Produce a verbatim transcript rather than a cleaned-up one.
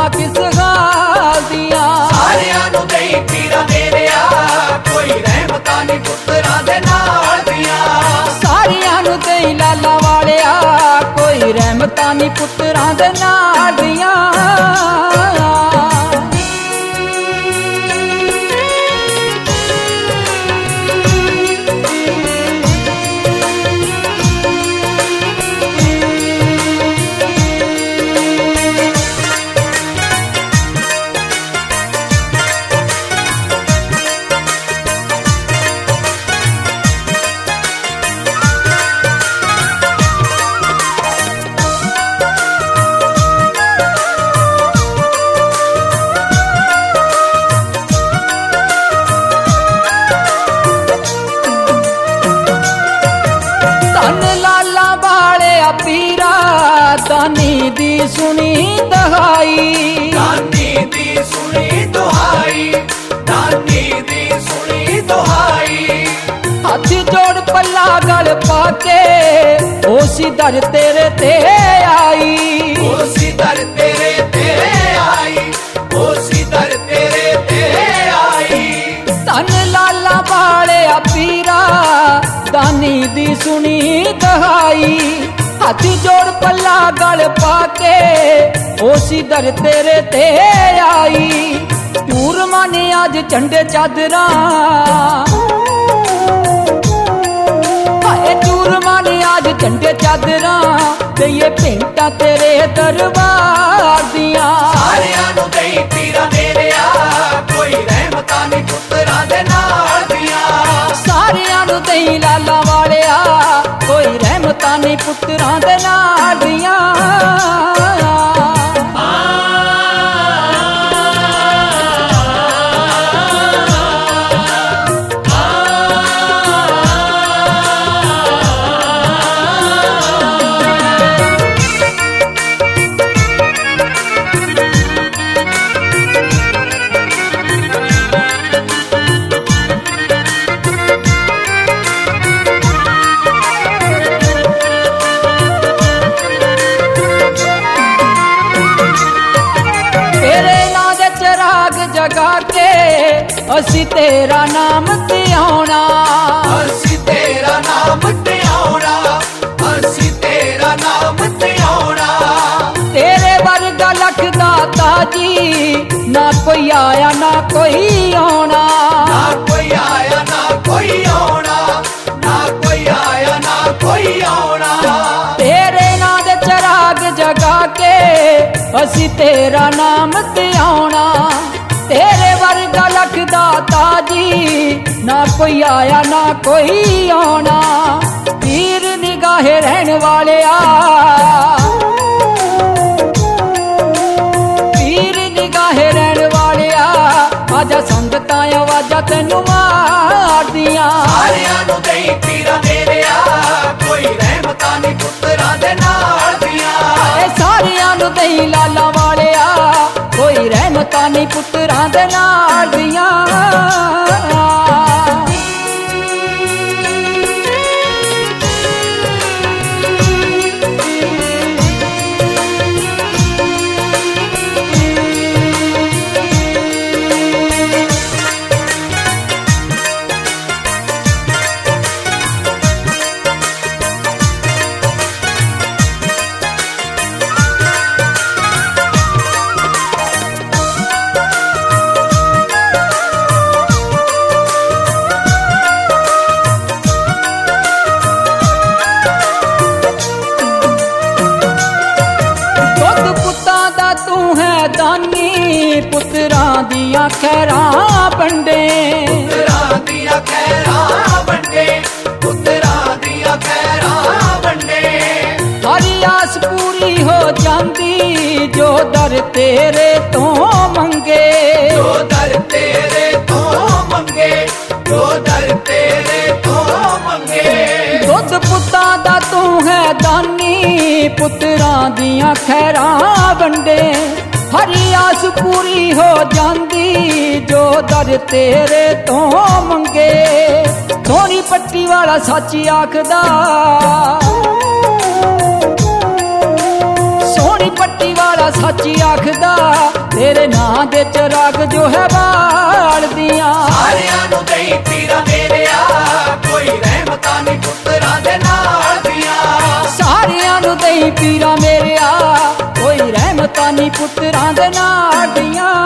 किस हाल दियां। सारियां नूं देई पीरा मेरिया कोई रहमतां नी पुत्तरां दे नाल दियां। सारियां नूं देई लाला वालिया कोई रहमतां नी पुत्तरां दे नाल दियां। पीरा दानी दी सुनी दहाई। दानी दी सुनी दुहाई। दानी दी सुनी दुहाई। हाथ जोड़ पल्ला गल पाके ओसी दर तेरे ते आई। ओसी दर तेरे ते आई। ओसी दर तेरे ते आई। धन लाला वाले पीरा दानी दी सुनी दहाई। हाथी जोड़ पल्ला गल पाके ओसी दर तेरे ते आई। चूरमा ने अज झंडे चादरा चूरमा ने अज झंडे चादरा ते ये भेंटा तेरे दरबार दियां। सारियां नूं देई पीरा मेरिया कोई रहमतां नी पुत्तरां दे नाल दियां। सारियां नूं देई लाला वालिया कोई रहमतां नी पुत्तरां दे नाल दियां। जगा के असी तेरा नाम ते आउणा। असी तेरा नाम ते आउणा। असी तेरा नाम ते आउणा। तेरे वर्गा लख दाता जी ना कोई आया ना कोई आउणा। ना कोई आया ना कोई आउणा। ना कोई आया ना कोई आउणा। तेरे नां दे चराग जगा के असी तेरा नाम ते आउणा। तेरे वर्गा लख दाता जी ना कोई आया ना कोई आना। पीर निगाहे रहन वाले आ पीर निगाहे रहन वाले आ आजा संगतां आवाजा तैनू मार दियां। सारियां नूं देई पीरा मेरिया कोई रहमतां नी पुत्तरां दे नाल दियां। ए सारियां नूं देई लाला वाले आ कोई रहमतां नी पुत्तरां दे नाल दियां। पुत्तरां दियां खैरां बंडे। पुत्तरां दियां खैरां बंडे। पुत्तरां दियां खैरां बंडे। हरी आस पूरी हो जांदी जो दर तेरे तो मंगे। जो दर तेरे तो मंगे। जो दर तेरे तो मंगे। दुध पुत्तां दा तू है दानी पुत्तरां दियां खैरां बंडे। हरी आस पूरी हो जांदी जो दर तेरे तो मंगे। सोनी पट्टी वाला सच आखदा सोनी पट्टी वाला सच्ची आखदा तेरे नां दे चिराग जो है बाल दियां सारियां नू दई पीरा मेरेया कोई रहमतां नी पुत्तरां दे नाल दियां सारियां नू दई पीरा मेरेया कोई रहमतां नी पुत्तरां दे नाल दियां